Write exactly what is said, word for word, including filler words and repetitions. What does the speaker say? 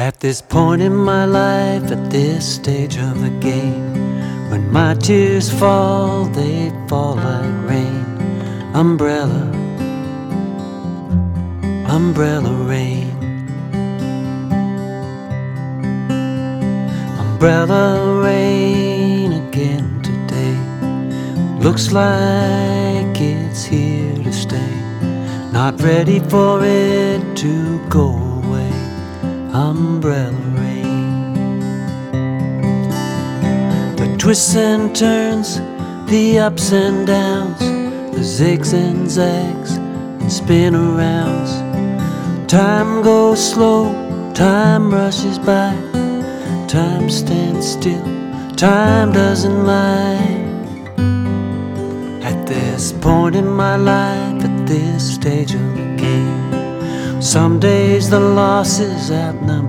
At this point in my life, at this stage of the game, when my tears fall, they fall like rain. Umbrella, umbrella rain. Umbrella rain again today. Looks like it's here to stay. Not ready for it to go away. Umbrella rain. The twists and turns, the ups and downs, the zigs and zags and spin arounds. Time goes slow, time rushes by. Time stands still, time doesn't lie. At this point in my life, at this stage of the game, some days the losses outnumber